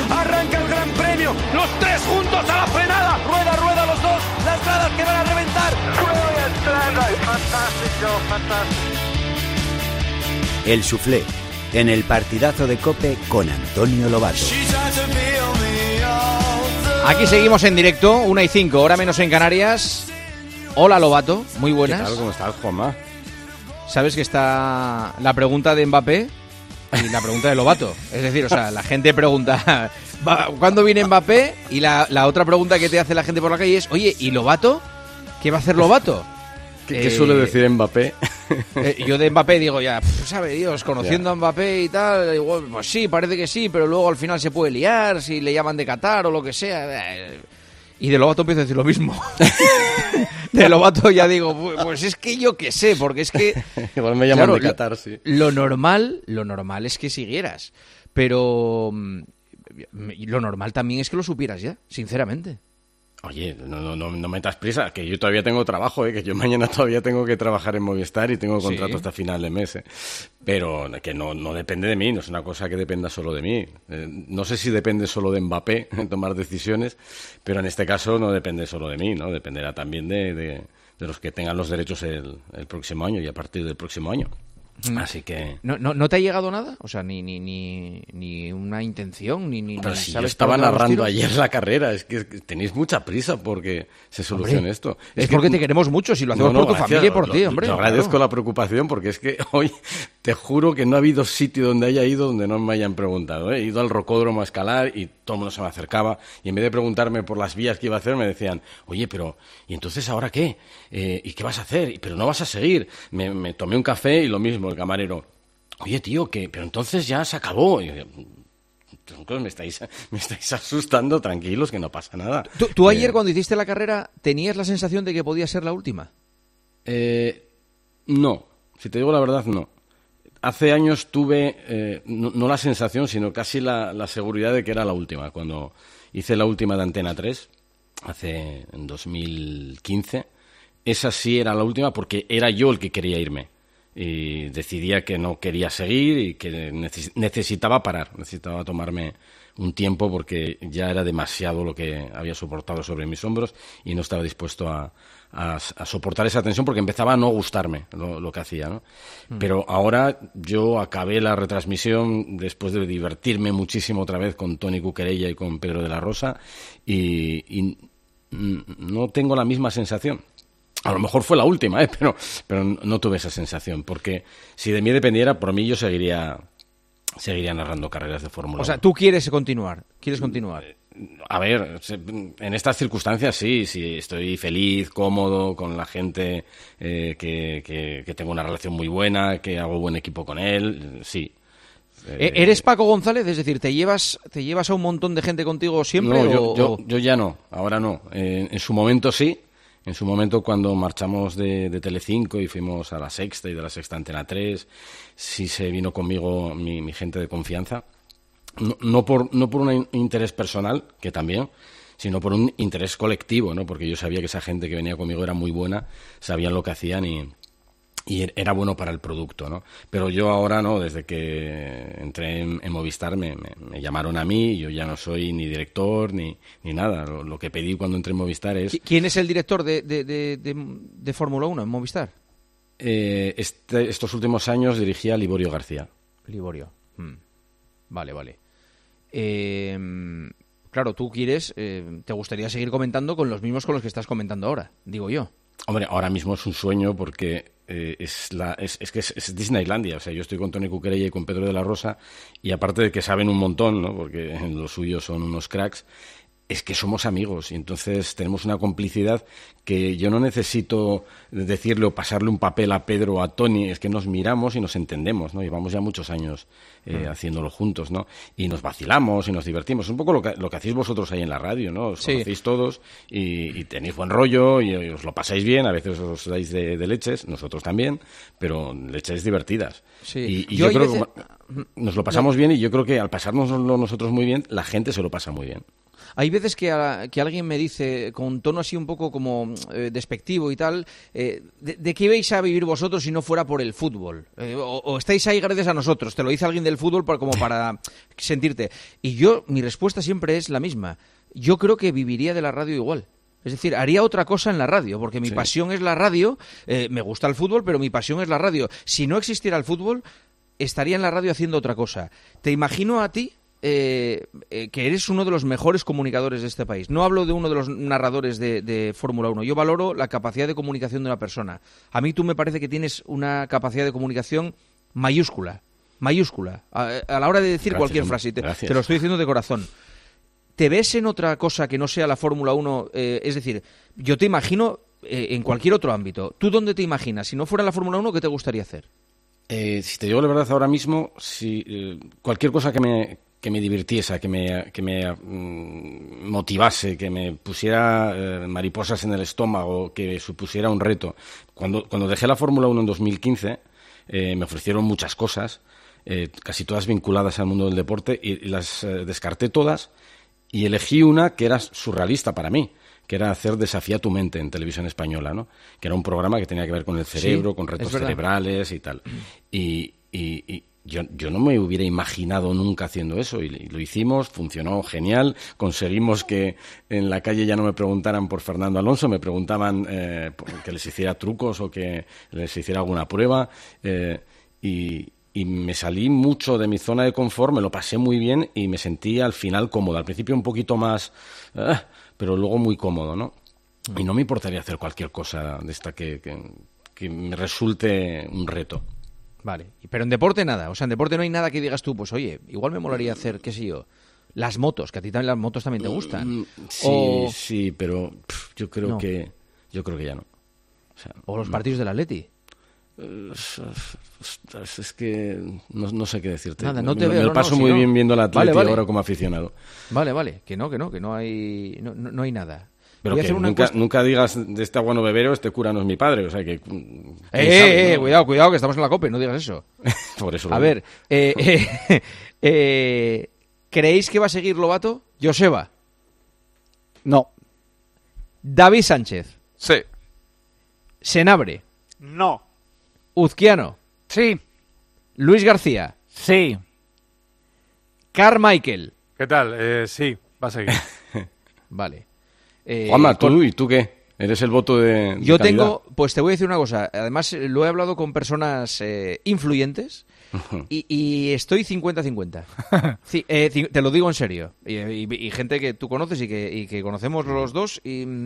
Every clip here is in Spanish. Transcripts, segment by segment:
arranca el Gran Premio, los tres juntos a la frenada, rueda los dos, las gradas que van a reventar. El Suflé, en el partidazo de COPE con Antonio Lobato. Aquí seguimos en directo, 1:05, hora menos en Canarias. Hola Lobato, muy buenas. ¿Qué tal? ¿Cómo estás, Juanma? ¿Sabes que está la pregunta de Mbappé y la pregunta de Lobato? Es decir, o sea, la gente pregunta, ¿cuándo viene Mbappé? Y la otra pregunta que te hace la gente por la calle es, oye, ¿y Lobato? ¿Qué va a hacer Lobato? ¿Qué suele decir Mbappé? Yo de Mbappé digo ya, sabe Dios, conociendo a Mbappé y tal, igual, pues sí, parece que sí, pero luego al final se puede liar, si le llaman de Qatar o lo que sea. Y de Lobato empiezo a decir lo mismo. De Lobato ya digo, pues es que yo qué sé, porque es que... Igual me llaman de Qatar, sí. Lo normal es que siguieras, pero lo normal también es que lo supieras ya, sinceramente. Oye, no metas prisa, que yo todavía tengo trabajo, que yo mañana todavía tengo que trabajar en Movistar y tengo contrato hasta final de mes. Pero que no depende de mí, no es una cosa que dependa solo de mí. No sé si depende solo de Mbappé en tomar decisiones, pero en este caso no depende solo de mí, ¿no? Dependerá también de los que tengan los derechos el próximo año y a partir del próximo año. Así que... ¿No te ha llegado nada? O sea, ni una intención, ni Pero si ¿sabes? yo estaba narrando ayer la carrera, es que tenéis mucha prisa porque se solucione esto. Es porque te queremos mucho, si lo hacemos por tu familia y por ti, hombre. Yo agradezco la preocupación porque es que hoy te juro que no ha habido sitio donde haya ido donde no me hayan preguntado. He ido al rocódromo a escalar y todo el mundo se me acercaba y en vez de preguntarme por las vías que iba a hacer me decían, oye, pero ¿y entonces ahora qué? ¿Y qué vas a hacer? ¿Pero no vas a seguir? Me tomé un café y lo mismo, el camarero, oye, tío, pero entonces ya se acabó. Y yo, me estáis asustando, tranquilos, que no pasa nada. ¿Tú ayer cuando hiciste la carrera tenías la sensación de que podía ser la última? No, si te digo la verdad, no. Hace años tuve, no la sensación, sino casi la seguridad de que era la última. Cuando hice la última de Antena 3, en 2015, esa sí era la última porque era yo el que quería irme. Y decidía que no quería seguir y que necesitaba parar, necesitaba tomarme un tiempo porque ya era demasiado lo que había soportado sobre mis hombros y no estaba dispuesto a soportar esa tensión porque empezaba a no gustarme lo que hacía, ¿no? Pero ahora yo acabé la retransmisión después de divertirme muchísimo otra vez con Toni Cuquerella y con Pedro de la Rosa y no tengo la misma sensación. A lo mejor fue la última, pero no tuve esa sensación, porque si de mí dependiera, por mí yo seguiría narrando carreras de Fórmula 1. O sea, tú quieres continuar. A ver, en estas circunstancias sí, estoy feliz, cómodo con la gente, que tengo una relación muy buena, que hago buen equipo con él, sí. ¿Eres Paco González? Es decir, ¿te llevas a un montón de gente contigo siempre? No, yo ya no, ahora no. En su momento sí. En su momento, cuando marchamos de Telecinco y fuimos a La Sexta y de La Sexta a Antena 3, sí se vino conmigo mi gente de confianza. No por un interés personal, que también, sino por un interés colectivo, ¿no? Porque yo sabía que esa gente que venía conmigo era muy buena, sabían lo que hacían y era bueno para el producto, ¿no? Pero yo ahora no, desde que entré en Movistar me llamaron a mí, yo ya no soy ni director ni nada. Lo que pedí cuando entré en Movistar es... ¿Quién es el director de Fórmula 1 en Movistar? Estos últimos años dirigía a Liborio García. Liborio. Vale. Claro, tú quieres, te gustaría seguir comentando con los mismos con los que estás comentando ahora, digo yo. Hombre, ahora mismo es un sueño porque es Disneylandia. O sea, yo estoy con Toni Cuquerella y con Pedro de la Rosa y aparte de que saben un montón, ¿no? Porque en lo suyo son unos cracks, es que somos amigos y entonces tenemos una complicidad que yo no necesito decirle o pasarle un papel a Pedro o a Toni, es que nos miramos y nos entendemos, ¿no? Llevamos ya muchos años haciéndolo juntos, ¿no? Y nos vacilamos y nos divertimos. Es un poco lo que hacéis vosotros ahí en la radio, ¿no? Os conocéis todos y tenéis buen rollo y os lo pasáis bien, a veces os dais de leches, nosotros también, pero leches divertidas. Sí. Y yo creo que nos lo pasamos bien y yo creo que al pasárnoslo nosotros muy bien, la gente se lo pasa muy bien. Hay veces que alguien me dice, con tono así un poco como despectivo y tal, ¿de qué vais a vivir vosotros si no fuera por el fútbol? O estáis ahí gracias a nosotros, te lo dice alguien del fútbol como para sentirte. Y mi respuesta siempre es la misma. Yo creo que viviría de la radio igual. Es decir, haría otra cosa en la radio, porque mi pasión es la radio, me gusta el fútbol, pero mi pasión es la radio. Si no existiera el fútbol, estaría en la radio haciendo otra cosa. Te imagino a ti, que eres uno de los mejores comunicadores de este país. No hablo de uno de los narradores de Fórmula 1. Yo valoro la capacidad de comunicación de una persona. A mí tú me parece que tienes una capacidad de comunicación mayúscula, a la hora de decir cualquier frase. Te lo estoy diciendo de corazón. ¿Te ves en otra cosa que no sea la Fórmula 1? Es decir, yo te imagino en cualquier otro ámbito. ¿Tú dónde te imaginas? Si no fuera la Fórmula 1, ¿qué te gustaría hacer? Si te digo la verdad ahora mismo, cualquier cosa que me divirtiese, que me motivase, que me pusiera mariposas en el estómago, que supusiera un reto. Cuando dejé la Fórmula 1 en 2015, me ofrecieron muchas cosas, casi todas vinculadas al mundo del deporte, y las descarté todas. Y elegí una que era surrealista para mí, que era hacer Desafía tu mente en Televisión Española, ¿no? Que era un programa que tenía que ver con el cerebro, con retos cerebrales y tal. Y yo no me hubiera imaginado nunca haciendo eso, y lo hicimos, funcionó genial. Conseguimos que en la calle ya no me preguntaran por Fernando Alonso, me preguntaban que les hiciera trucos o que les hiciera alguna prueba, y me salí mucho de mi zona de confort, me lo pasé muy bien y me sentí al final cómodo. Al principio un poquito más, pero luego muy cómodo, ¿no? Y no me importaría hacer cualquier cosa de esta que me resulte un reto. Vale, pero en deporte nada. O sea, en deporte no hay nada que digas tú, pues oye, igual me molaría hacer, qué sé yo, las motos, que a ti también las motos también te gustan. Sí, pero yo creo que ya no. O los partidos del Atleti. Es que no sé qué decirte. Nada, no te veo. Me lo paso muy bien viendo la Atleti ahora como aficionado. Vale, que no hay nada. Pero que nunca digas de este agua no bebero, este cura no es mi padre, o sea que... ¿no? Cuidado, que estamos en la COPE, no digas eso. Por eso. A ver, ¿creéis que va a seguir Lobato? Joseba. No. David Sánchez. Sí. Senabre. No. Uzquiano. Sí. Luis García. Sí. Carmichael. ¿Qué tal? Sí, va a seguir. Vale. Juanma, ¿tú qué? ¿Eres el voto de Yo calidad? tengo, pues te voy a decir una cosa. Además, lo he hablado con personas influyentes y estoy 50-50. Te lo digo en serio. Y gente que tú conoces y que conocemos los dos.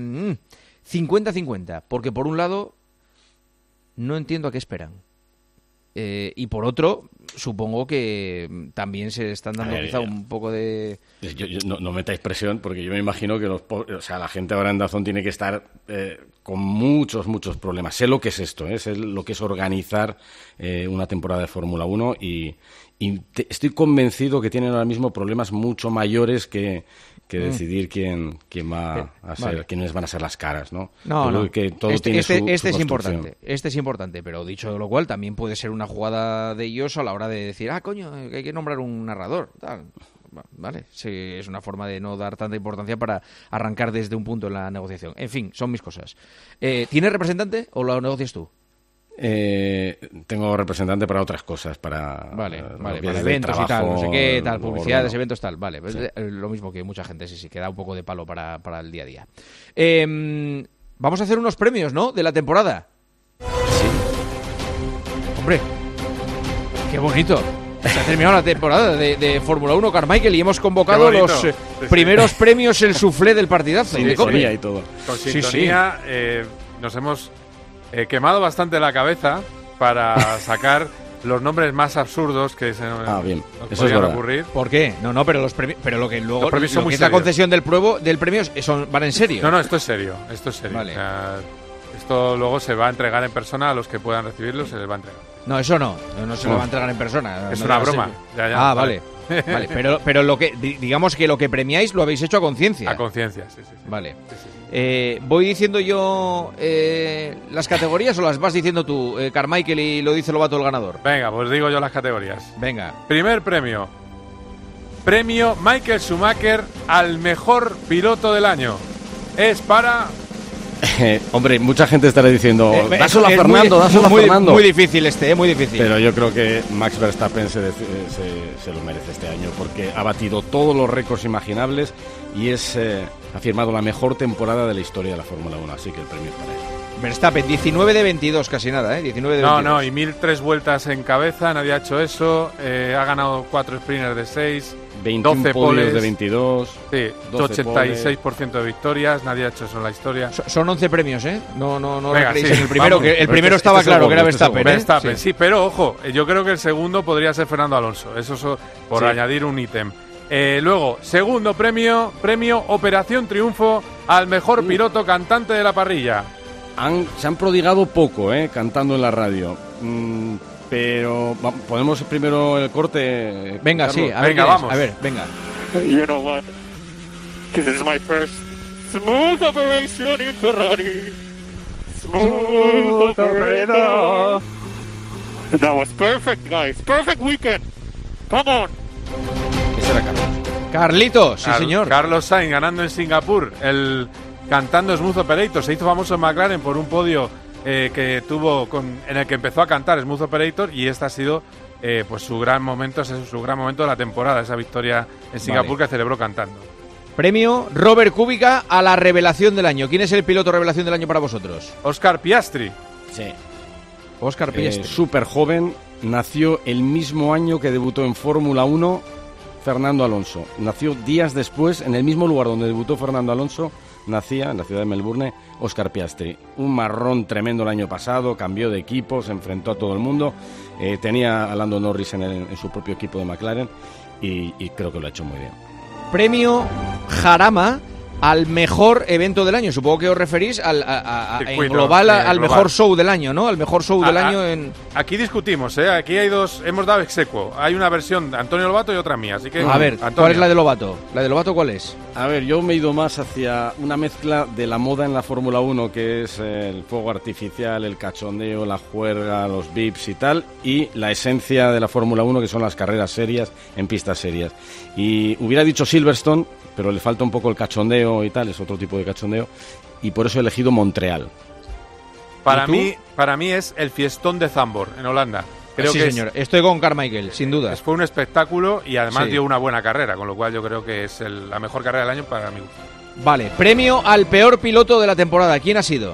50-50. Porque por un lado, no entiendo a qué esperan. Y por otro, supongo que también se están dando quizá un poco de... No metáis presión, porque yo me imagino que la gente ahora en DAZN tiene que estar con muchos problemas. Sé lo que es esto, sé lo que es organizar una temporada de Fórmula 1 y estoy convencido que tienen ahora mismo problemas mucho mayores que decidir quién va a ser, quiénes van a ser las caras, ¿no? No. Que todo este es importante. Este es importante, pero dicho de lo cual, también puede ser una jugada de ellos a la hora de decir, coño, que hay que nombrar un narrador, tal. Vale, sí, es una forma de no dar tanta importancia para arrancar desde un punto en la negociación. En fin, son mis cosas. ¿Tienes representante o lo negocias tú? Tengo representante para otras cosas, para eventos trabajo, y tal, no sé qué, tal, publicidades, eventos, tal. Vale, sí. Lo mismo que mucha gente, sí, que da un poco de palo para el día a día. Vamos a hacer unos premios, ¿no? De la temporada. Sí. Hombre, qué bonito. Se ha terminado la temporada de Fórmula 1, Carmichael, y hemos convocado los primeros premios, el soufflé del partidazo. Sintonía y todo. Con sintonía nos hemos quemado bastante la cabeza para sacar los nombres más absurdos que se nos podían ocurrir. ¿Por qué? No, pero los premios, pero lo que luego los premios son muy es la concesión del premio van en serio. No, esto es serio. Vale. O sea, esto luego se va a entregar en persona a los que puedan recibirlo, se les va a entregar. No, eso no se lo va a entregar en persona. Es una broma. Ya, vale. Vale, pero lo que digamos que lo que premiáis lo habéis hecho a conciencia. A conciencia, sí. Vale. Sí. ¿Voy diciendo yo las categorías o las vas diciendo tú, Carmichael, y lo dice Lobato el ganador? Venga, pues digo yo las categorías. Venga. Primer premio. premio Michael Schumacher al mejor piloto del año. Es para... Hombre, mucha gente estará diciendo, dáselo a Fernando, dáselo a Fernando. Muy difícil muy difícil. Pero yo creo que Max Verstappen se lo merece este año, porque ha batido todos los récords imaginables y ha firmado la mejor temporada de la historia de la Fórmula 1, así que el premio es para él. Verstappen, 19 de 22, casi nada, 19 de 22. No, y 1003 vueltas en cabeza, nadie ha hecho eso. Ha ganado 4 sprinters de 6, 21 12 podios poles de 22. Sí, 86% de victorias, nadie ha hecho eso en la historia. Son 11 premios, ¿eh? No Venga, creéis sí, en el primero, vamos. que el primero estaba claro, que era Verstappen. Verstappen, sí, pero ojo, yo creo que el segundo podría ser Fernando Alonso, eso por añadir un ítem. Luego, segundo premio Operación Triunfo al mejor piloto cantante de la parrilla. Se han prodigado poco, cantando en la radio. Pero podemos primero el corte. Venga, Carlos? sí, a ver, venga, vamos. A ver, venga. You know what? This is my first smooth operation in Ferrari. Smooth operator. That was perfect, guys. Perfect weekend. Come on. Ese era Carlos. Carlitos, sí señor. Carlos Sainz ganando en Singapur, cantando Smooth Operator. Se hizo famoso en McLaren por un podio que tuvo en el que empezó a cantar Smooth Operator, y este ha sido pues su gran momento de la temporada, esa victoria en Singapur que celebró cantando. Premio Robert Kubica a la revelación del año. ¿Quién es el piloto revelación del año para vosotros? Oscar Piastri. Sí. Oscar Piastri. Súper joven, nació el mismo año que debutó en Fórmula 1 Fernando Alonso. Nació días después, en el mismo lugar donde debutó Fernando Alonso, nacía, en la ciudad de Melbourne, Oscar Piastri. Un marrón tremendo el año pasado, cambió de equipo, se enfrentó a todo el mundo. Tenía a Lando Norris en su propio equipo de McLaren y creo que lo ha hecho muy bien. Premio Jarama al mejor evento del año. Supongo que os referís en global al mejor show del año, ¿no? Al mejor show del año en... Aquí discutimos, Aquí hay dos, hemos dado ex aequo. Hay una versión de Antonio Lobato y otra mía, así que... A ver, Antonio. ¿cuál es la de Lobato? ¿La de Lobato cuál es? A ver, yo me he ido más hacia una mezcla de la moda en la Fórmula 1, que es el fuego artificial, el cachondeo, la juerga, los VIPs y tal, y la esencia de la Fórmula 1, que son las carreras serias en pistas serias. Y hubiera dicho Silverstone, pero le falta un poco el cachondeo y tal, es otro tipo de cachondeo, y por eso he elegido Montreal. Para mí es el fiestón de Zandvoort, en Holanda. Creo sí, que señor. Estoy con Carmichael, sin duda. Fue un espectáculo y además dio una buena carrera, con lo cual yo creo que es la mejor carrera del año para mí. Vale, premio al peor piloto de la temporada. ¿Quién ha sido?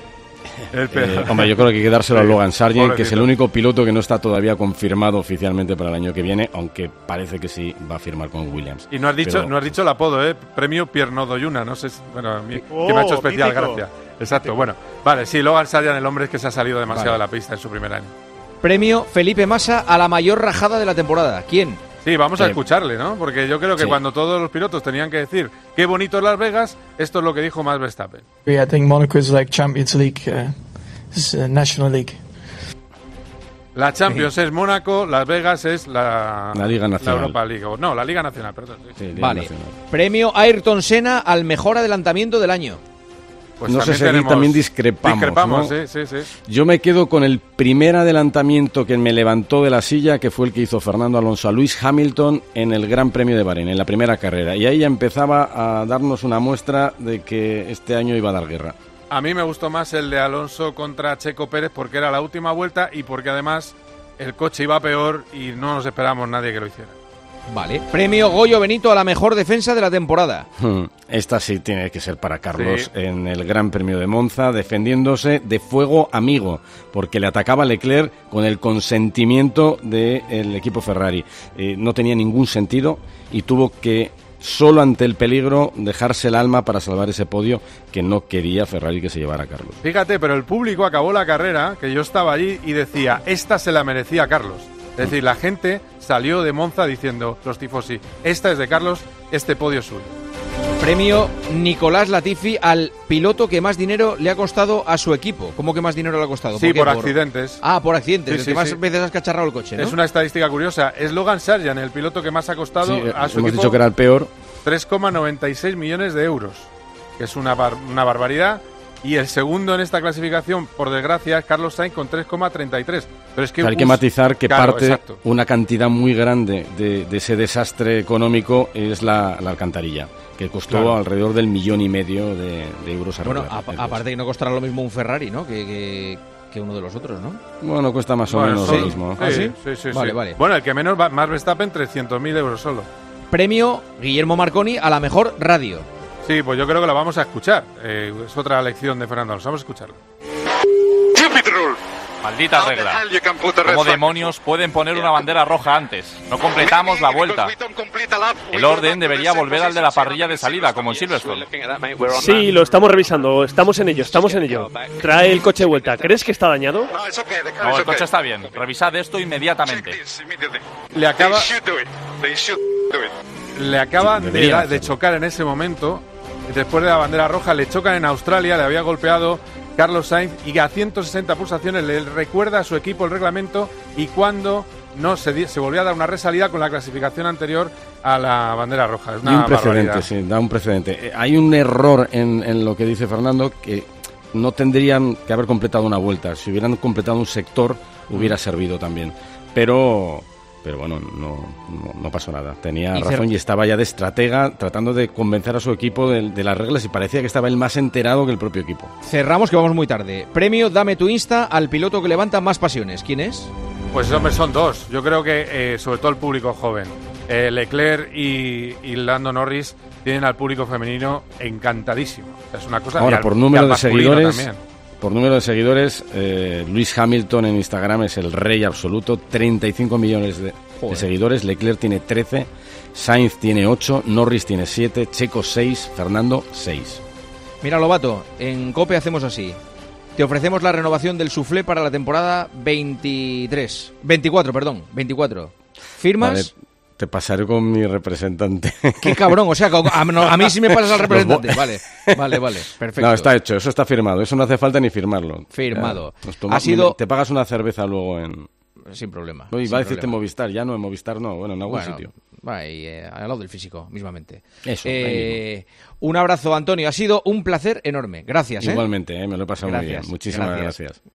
Hombre, yo creo que hay que dárselo a Logan Sargent, que es el único piloto que no está todavía confirmado oficialmente para el año que viene, aunque parece que sí va a firmar con Williams. Y no has dicho el apodo, Premio Pierno Doyuna, no sé, que me ha hecho especial gracia. Exacto, mítico. Bueno, vale, sí, Logan Sargent, el hombre es que se ha salido demasiado de la pista en su primer año. Premio Felipe Massa a la mayor rajada de la temporada. ¿Quién? Sí, vamos a escucharle, ¿no? Porque yo creo que cuando todos los pilotos tenían que decir qué bonito es Las Vegas, esto es lo que dijo Max Verstappen. I think Monaco is like Champions League, it's National League. La Champions es Mónaco, Las Vegas es la Liga Nacional. La Europa League. No, la Liga Nacional, perdón. Sí, Liga Nacional. Premio Ayrton Senna al mejor adelantamiento del año. Pues no sé si aquí también discrepamos, ¿no? Sí. Yo me quedo con el primer adelantamiento que me levantó de la silla, que fue el que hizo Fernando Alonso a Lewis Hamilton en el Gran Premio de Bahrein, en la primera carrera. Y ahí ya empezaba a darnos una muestra de que este año iba a dar guerra. A mí me gustó más el de Alonso contra Checo Pérez porque era la última vuelta y porque además el coche iba peor y no nos esperábamos nadie que lo hiciera. Vale. Premio Goyo Benito a la mejor defensa de la temporada. Esta sí tiene que ser para Carlos en el Gran Premio de Monza, defendiéndose de fuego amigo, porque le atacaba Leclerc con el consentimiento del equipo Ferrari. No tenía ningún sentido y tuvo que, solo ante el peligro, dejarse el alma para salvar ese podio que no quería Ferrari que se llevara a Carlos. Fíjate, pero el público acabó la carrera, que yo estaba allí, y decía, esta se la merecía Carlos. Es decir, la gente salió de Monza diciendo, los tifosi, esta es de Carlos, este podio es suyo. Premio Nicolás Latifi al piloto que más dinero le ha costado a su equipo. ¿Cómo que más dinero le ha costado? Sí, por accidentes. Ah, por accidentes, el que más veces has cacharrado el coche, ¿no? Es una estadística curiosa. Es Logan Sargent, el piloto que más ha costado a su equipo. Hemos dicho que era el peor. 3,96 millones de euros, que es una barbaridad. Y el segundo en esta clasificación, por desgracia, es Carlos Sainz con 3,33. Pero es que hay que matizar que claro, parte exacto. una cantidad muy grande de ese desastre económico es la alcantarilla, que costó Claro. alrededor del 1,5 millones de euros. Bueno, aparte que no costará lo mismo un Ferrari, ¿no? Que uno de los otros, ¿no? Bueno, cuesta más o Bueno, menos sí. lo mismo. ¿Ah, sí? Sí. Vale. Bueno, el que menos va, más Verstappen, 300.000 euros solo. Premio Guillermo Marconi a la mejor radio. Sí, pues yo creo que lo vamos a escuchar. Es otra lección de Fernando Alonso. Vamos a escucharlo. Maldita regla. ¿Cómo demonios pueden poner una bandera roja antes? No completamos la vuelta. El orden debería volver al de la parrilla de salida, como en Silverstone. Sí, lo estamos revisando. Estamos en ello. Trae el coche de vuelta. ¿Crees que está dañado? No, el coche está bien. Revisad esto inmediatamente. Le acaban Debería de chocar en ese momento. Después de la bandera roja, le chocan en Australia, le había golpeado Carlos Sainz y a 160 pulsaciones le recuerda a su equipo el reglamento y cuando no se volvió a dar una resalida con la clasificación anterior a la bandera roja. Es Y una un precedente, barbaridad. sí, da un precedente. Hay un error en lo que dice Fernando, que no tendrían que haber completado una vuelta. Si hubieran completado un sector, hubiera servido también. Pero bueno, no pasó nada. Tenía razón y estaba ya de estratega tratando de convencer a su equipo de las reglas y parecía que estaba él más enterado que el propio equipo. Cerramos, que vamos muy tarde. Premio Dame tu Insta al piloto que levanta más pasiones. ¿Quién es? Pues hombre, son dos. Yo creo que sobre todo el público joven. Leclerc y Lando Norris tienen al público femenino encantadísimo. Es una cosa. Ahora, y por número al de masculino seguidores, también. por número de seguidores, Lewis Hamilton en Instagram es el rey absoluto, 35 millones de seguidores. Leclerc tiene 13, Sainz tiene 8, Norris tiene 7, Checo 6, Fernando 6. Mira, Lobato, en COPE hacemos así. Te ofrecemos la renovación del soufflé para la temporada 24. ¿Firmas? Vale, te pasaré con mi representante. Qué cabrón, o sea, a mí sí me pasas al representante. Vale, perfecto. No, está hecho, eso está firmado, eso no hace falta ni firmarlo. Firmado. Ya, Ha sido... Te pagas una cerveza luego en... Sin problema. No, iba sin a decirte problema. Movistar, ya no, en Movistar no, bueno, en algún sitio. Va, y al lado del físico, mismamente. Eso, un abrazo, Antonio, ha sido un placer enorme. Gracias. Igualmente, me lo he pasado muy bien. Muchísimas gracias.